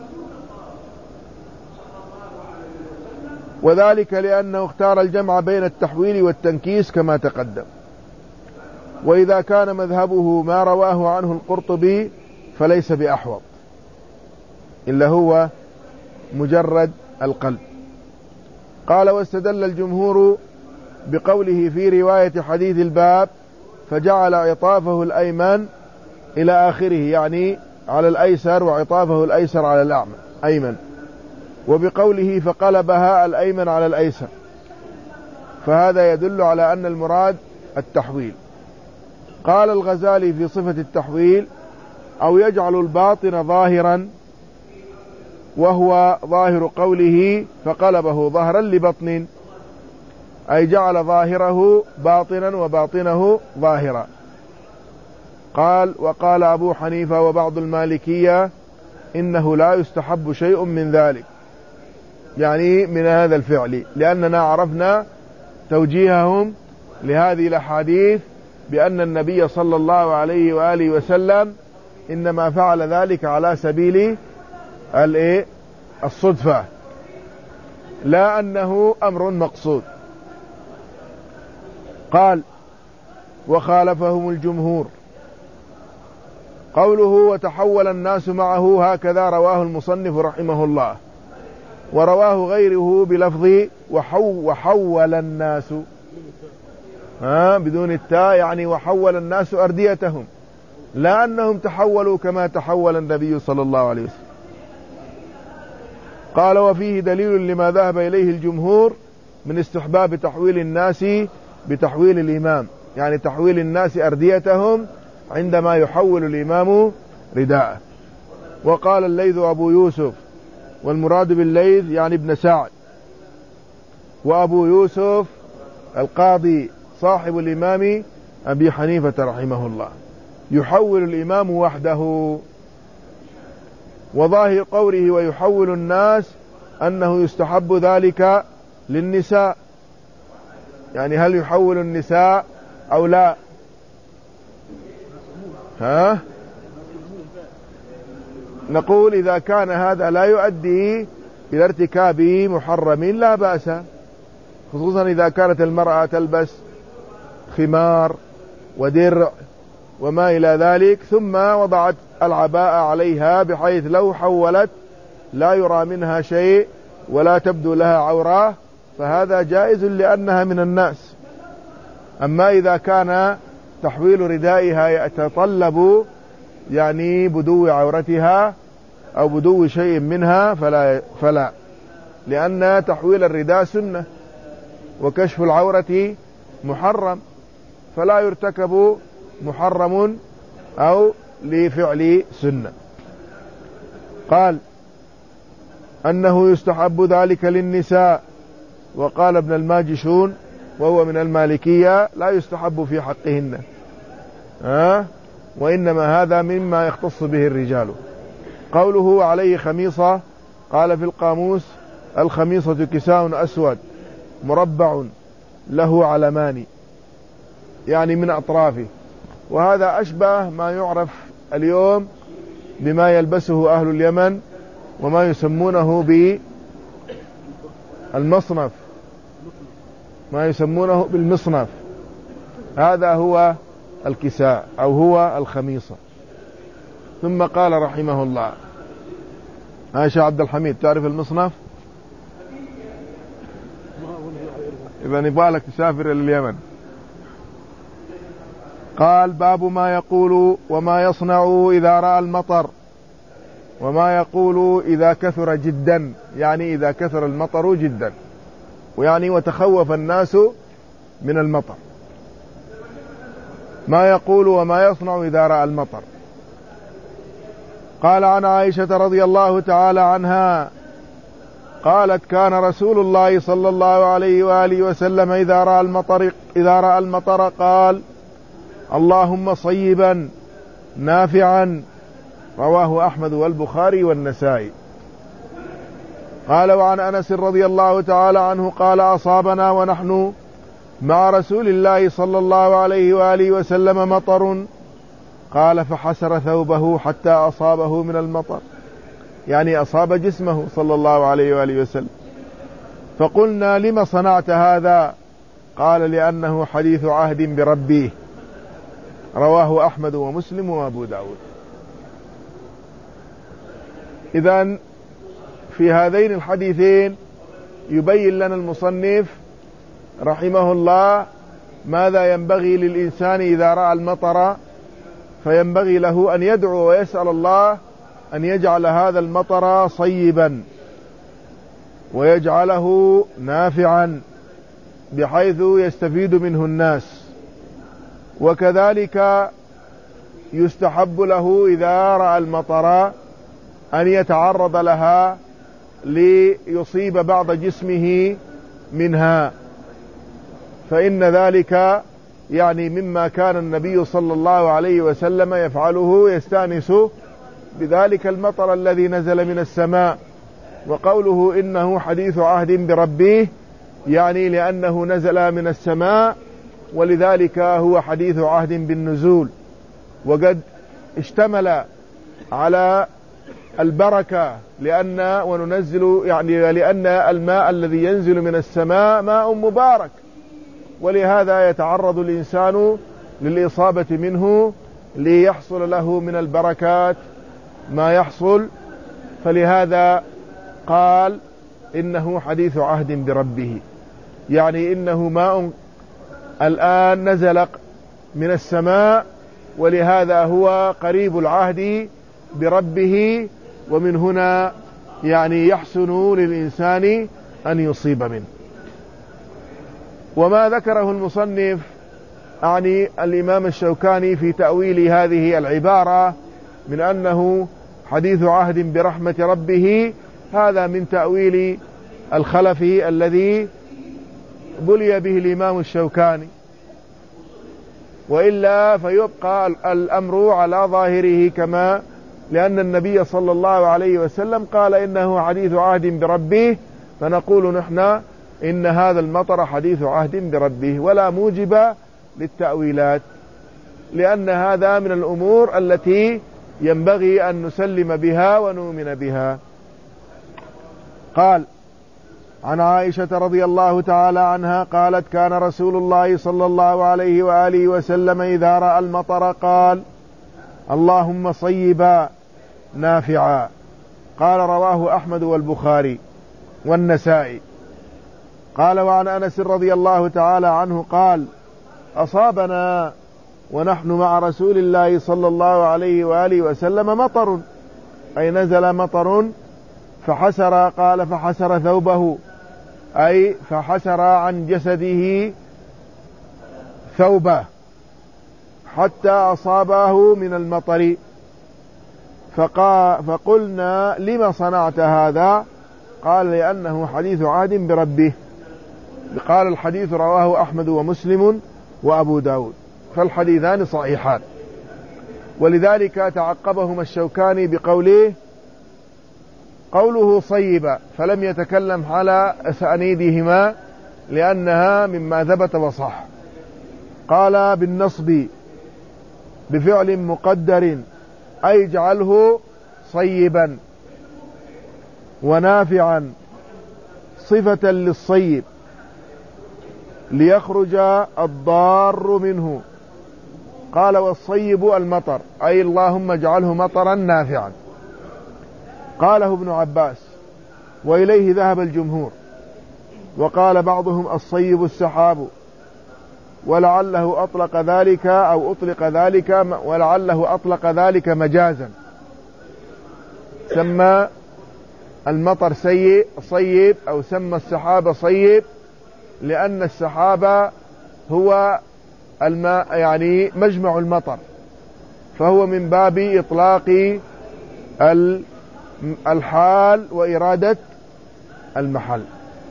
وذلك لأنه اختار الجمع بين التحويل والتنكيس كما تقدم. وإذا كان مذهبه ما رواه عنه القرطبي فليس بأحوط، إلا هو مجرد القلب. قال: واستدل الجمهور بقوله في رواية حديث الباب: فجعل عطافه الأيمن إلى آخره، يعني على الأيسر، وعطافه الأيسر على الأيمن، وبقوله فقلبها الأيمن على الأيسر، فهذا يدل على أن المراد التحويل. قال الغزالي في صفة التحويل: أو يجعل الباطن ظاهرا، وهو ظاهر قوله فقلبه ظهرا لبطن، أي جعل ظاهره باطنا وباطنه ظاهرا. قال: وقال أبو حنيفة وبعض المالكية إنه لا يستحب شيء من ذلك، يعني من هذا الفعل، لأننا عرفنا توجيههم لهذه الأحاديث بأن النبي صلى الله عليه وآله وسلم إنما فعل ذلك على سبيل الصدفة، لا أنه أمر مقصود. قال: وخالفهم الجمهور. قوله وتحول الناس معه هكذا رواه المصنف رحمه الله، ورواه غيره بلفظ وحول الناس بدون التاء، يعني وحول الناس أرديتهم، لا أنهم تحولوا كما تحول النبي صلى الله عليه وسلم. قال: وفيه دليل لما ذهب إليه الجمهور من استحباب تحويل الناس بتحويل الإمام، يعني تحويل الناس أرديتهم عندما يحول الإمام رداءه. وقال الليث أبو يوسف، والمراد بالليث يعني ابن سعد، وأبو يوسف القاضي صاحب الإمام أبي حنيفة رحمه الله، يحول الإمام وحده. وظاهر قوله ويحول الناس أنه يستحب ذلك للنساء، يعني هل يحول النساء أو لا؟ نقول إذا كان هذا لا يؤدي إلى ارتكاب محرم لا بأس، خصوصا إذا كانت المرأة تلبس خمار ودرع وما إلى ذلك، ثم وضعت العباءة عليها بحيث لو حولت لا يرى منها شيء ولا تبدو لها عورة، فهذا جائز لأنها من الناس. أما إذا كان تحويل ردائها يتطلب يعني بدو عورتها أو بدو شيء منها فلا، لأن تحويل الرداء سنة، وكشف العورة محرم، فلا قال أنه يستحب ذلك للنساء، وقال ابن الماجشون وهو من المالكية لا يستحب في حقهن، وإنما هذا مما يختص به الرجال. قوله عليه خميصة، قال في القاموس: الخميصة كساء أسود مربع له علمان، يعني من أطرافه، وهذا أشبه ما يعرف اليوم بما يلبسه أهل اليمن وما يسمونه بالمصنف، ما يسمونه بالمصنف، هذا هو الكساء أو هو الخميصة. ثم قال رحمه الله: عائشة عبد الحميد تعرف المصنف؟ إذا نبغالك تسافر إلى اليمن. قال: باب ما يقول وما يصنع إذا رأى المطر. وما يقول إذا كثر جدا، يعني إذا كثر المطر جدا، ويعني وتخوف الناس من المطر. ما يقول وما يصنع إذا رأى المطر. قال: عن عائشة رضي الله تعالى عنها قالت: كان رسول الله صلى الله عليه وآله وسلم إذا رأى المطر قال: اللهم صيبا نافعا. رواه أحمد والبخاري والنسائي. قال: وعن أنس رضي الله تعالى عنه قال: أصابنا ونحن مع رسول الله صلى الله عليه وآله وسلم مطر، قال: فحسر ثوبه حتى أصابه من المطر، يعني أصاب جسمه صلى الله عليه وآله وسلم. فقلنا: لما صنعت هذا؟ قال: لأنه حديث عهد بربه. رواه أحمد ومسلم وأبو داود. إذن في هذين الحديثين يبين لنا المصنف رحمه الله ماذا ينبغي للإنسان إذا رأى المطر، فينبغي له أن يدعو ويسأل الله أن يجعل هذا المطر صيبا ويجعله نافعا بحيث يستفيد منه الناس. وكذلك يستحب له إذا رأى المطر أن يتعرض لها ليصيب بعض جسمه منها، فإن ذلك يعني مما كان النبي صلى الله عليه وسلم يفعله، يستأنس بذلك المطر الذي نزل من السماء. وقوله إنه حديث عهد بربه يعني لأنه نزل من السماء، ولذلك هو حديث عهد بالنزول، وقد اشتمل على البركة لأن الماء الذي ينزل من السماء ماء مبارك، ولهذا يتعرض الإنسان للإصابة منه ليحصل له من البركات ما يحصل. فلهذا قال إنه حديث عهد بربه، يعني إنه ماء الآن نزل من السماء، ولهذا هو قريب العهد بربه، ومن هنا يعني يحسن للإنسان أن يصيب منه. وما ذكره المصنف يعني الإمام الشوكاني في تأويل هذه العبارة من أنه حديث عهد برحمة ربه، هذا من تأويل الخلف الذي بلي به الإمام الشوكاني، وإلا فيبقى الأمر على ظاهره كما لأن النبي صلى الله عليه وسلم قال إنه حديث عهد بربه، فنقول نحن إن هذا المطر حديث عهد بربه، ولا موجب للتأويلات، لأن هذا من الأمور التي ينبغي أن نسلم بها ونؤمن بها. قال: عن عائشة رضي الله تعالى عنها قالت: كان رسول الله صلى الله عليه وآله وسلم إذا رأى المطر قال: اللهم صيبا نافعا. قال: رواه أحمد والبخاري والنسائي. قال: وعن أنس رضي الله تعالى عنه قال: أصابنا ونحن مع رسول الله صلى الله عليه وآله وسلم مطر، أي نزل مطر فحسر، قال: فحسر ثوبه، أي فحسر عن جسده ثوبه حتى أصابه من المطر، فقلنا لما صنعت هذا؟ قال لأنه حديث عهد بربه. قال الحديث رواه أحمد ومسلم وأبو داود، فالحديثان صحيحان. ولذلك تعقبهما الشوكاني قوله صيبا، فلم يتكلم على أسانيدهما لأنها مما ثبت وصح. قال بالنصب بفعل مقدر أي اجعله صيبا، ونافعا صفة للصيب ليخرج الضار منه. قال والصيب المطر، أي اللهم اجعله مطرا نافعا. قاله ابن عباس، وإليه ذهب الجمهور. وقال بعضهم الصيب السحاب، ولعله أطلق ذلك مجازا، سمى المطر صيب أو سمى السحاب صيب لأن السحاب هو الماء، يعني مجمع المطر، فهو من باب إطلاق الحال وإرادة المحل،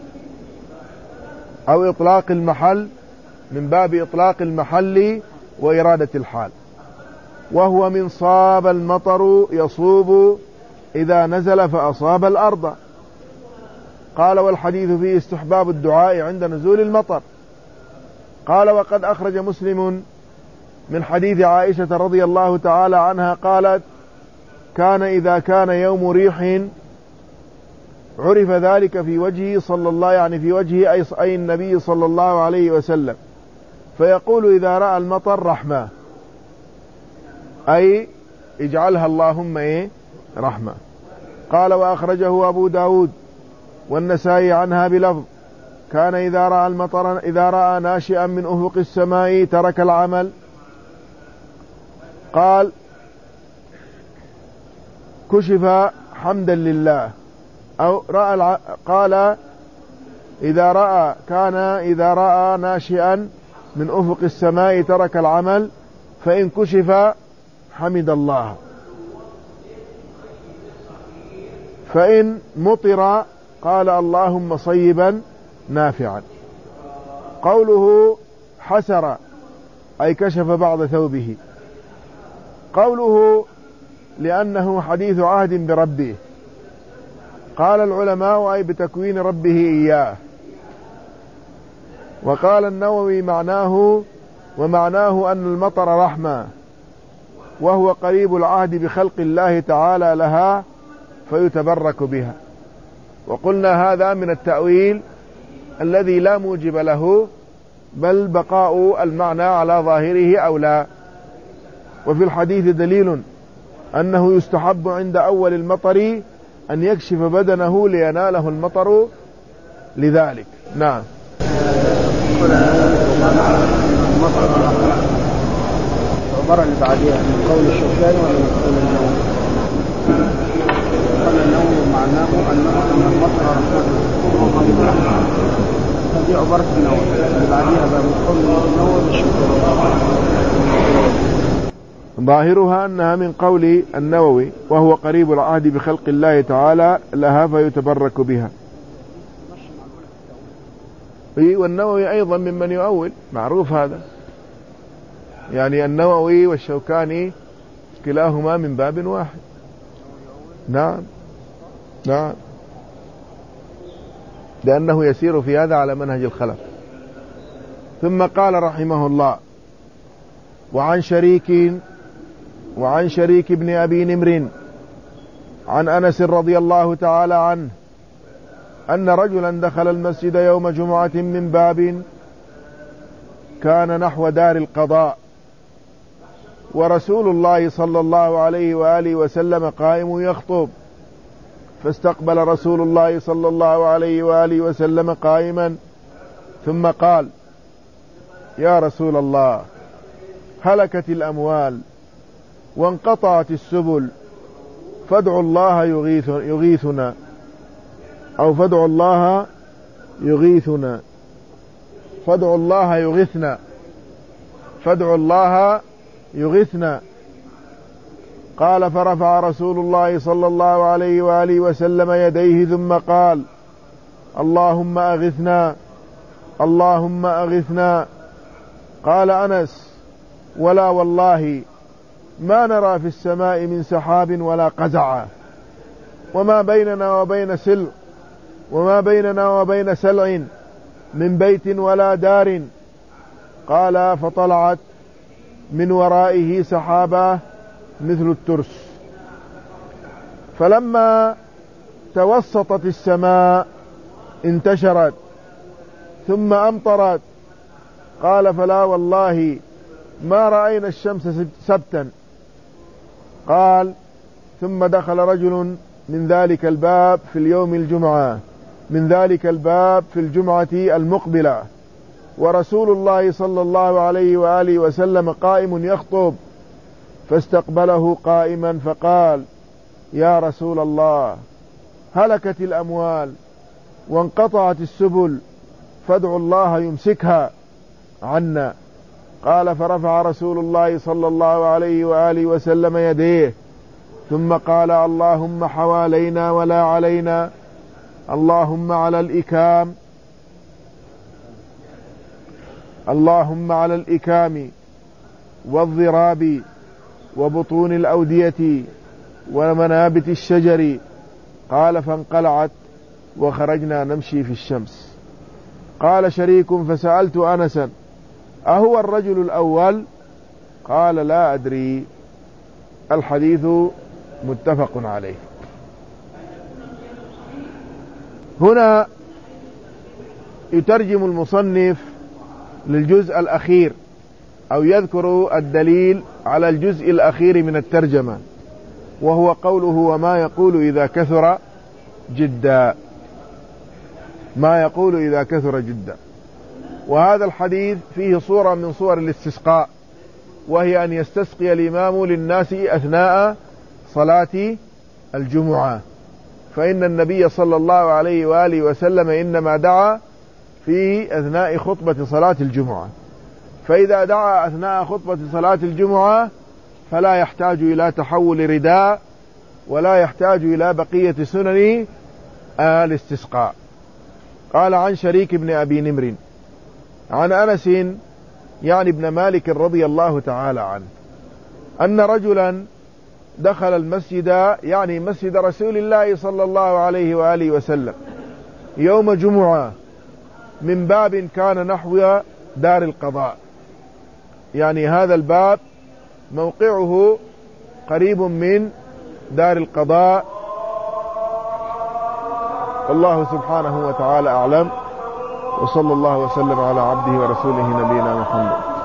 أو إطلاق المحل من باب إطلاق المحل وإرادة الحال. وهو من صاب المطر يصوب إذا نزل فأصاب الأرض. قال والحديث فيه استحباب الدعاء عند نزول المطر. قال وقد أخرج مسلم من حديث عائشة رضي الله تعالى عنها قالت كان إذا كان يوم ريح عرف ذلك في وجهه صلى الله، يعني في وجهه أي النبي صلى الله عليه وسلم، فيقول إذا رأى المطر رحمة، أي اجعلها اللهم رحمة. قال وأخرجه أبو داود والنسائي عنها بلفظ كان إذا رأى ناشئا من أفق السماء ترك العمل. قال كشف حمدا لله، أو قال إذا رأى ناشئا من أفق السماء ترك العمل، فإن كشف حمد الله. فإن مطر قال اللهم صيبا نافعا. قوله حسر أي كشف بعض ثوبه. قوله لأنه حديث عهد بربه، قال العلماء أي بتكوين ربه إياه. وقال النووي ومعناه أن المطر رحمة، وهو قريب العهد بخلق الله تعالى لها فيتبرك بها. وقلنا هذا من التأويل الذي لا موجب له، بل بقاء المعنى على ظاهره أولى. وفي الحديث دليل أنه يستحب عند أول المطر أن يكشف بدنه ليناله المطر لذلك. نعم. المرة اللي بعدها من قول الشوكاني ولا من قول النووي؟ قال النووي معناه أن المطر هذه عبارة النووي، اللي بعدها من قول النووي الشوكاني. ظاهرها أنها من قول النووي، وهو قريب العهد بخلق الله تعالى لها فيتبرك بها. والنووي أيضا ممن يؤول، معروف هذا، يعني النووي والشوكاني كلاهما من باب واحد. نعم نعم، لأنه يسير في هذا على منهج الخلف. ثم قال رحمه الله وعن شريك بن أبي نمر عن أنس رضي الله تعالى عنه أن رجلا دخل المسجد يوم جمعة من باب كان نحو دار القضاء، ورسول الله صلى الله عليه وآله وسلم قائم يخطب، فاستقبل رسول الله صلى الله عليه وآله وسلم قائما، ثم قال يا رسول الله هلكت الأموال وانقطعت السبل، فادعوا الله يغيثنا، أو فادعوا الله يغيثنا، فادعوا الله يغيثنا، فادعوا الله يغيثنا. قال فرفع رسول الله صلى الله عليه وآله وسلم يديه ثم قال اللهم أغثنا اللهم أغثنا. قال أنس ولا والله ما نرى في السماء من سحاب ولا قزع وما بيننا وبين سلع من بيت ولا دار. قال فطلعت من ورائه سحابة مثل الترس، فلما توسطت السماء انتشرت ثم أمطرت. قال فلا والله ما رأينا الشمس سبتا. قال ثم دخل رجل من ذلك الباب في اليوم الجمعة في الجمعة المقبلة، ورسول الله صلى الله عليه وآله وسلم قائم يخطب، فاستقبله قائما فقال يا رسول الله هلكت الأموال وانقطعت السبل فادعوا الله يمسكها عنا. قال فرفع رسول الله صلى الله عليه وآله وسلم يديه ثم قال اللهم حوالينا ولا علينا، اللهم على الإكام والضراب وبطون الأودية ومنابت الشجر. قال فانقلعت وخرجنا نمشي في الشمس. قال شريك فسألت أنسا أهو الرجل الأول؟ قال لا أدري. الحديث متفق عليه. هنا يترجم المصنف للجزء الأخير أو يذكر الدليل على الجزء الأخير من الترجمة، وهو قوله وما يقول إذا كثر جدا، ما يقول إذا كثر جدا. وهذا الحديث فيه صورة من صور الاستسقاء، وهي أن يستسقي الإمام للناس أثناء صلاة الجمعة، فإن النبي صلى الله عليه وآله وسلم إنما دعا في أثناء خطبة صلاة الجمعة، فإذا دعا أثناء خطبة صلاة الجمعة فلا يحتاج إلى تحول رداء ولا يحتاج إلى بقية سنن الاستسقاء. قال عن شريك بن أبي نمر عن أنس يعني ابن مالك رضي الله تعالى عنه أن رجلا دخل المسجد يعني مسجد رسول الله صلى الله عليه وآله وسلم يوم جمعة من باب كان نحو دار القضاء، يعني هذا الباب موقعه قريب من دار القضاء. الله سبحانه وتعالى أعلم، وصلى الله وسلم على عبده ورسوله نبينا محمد.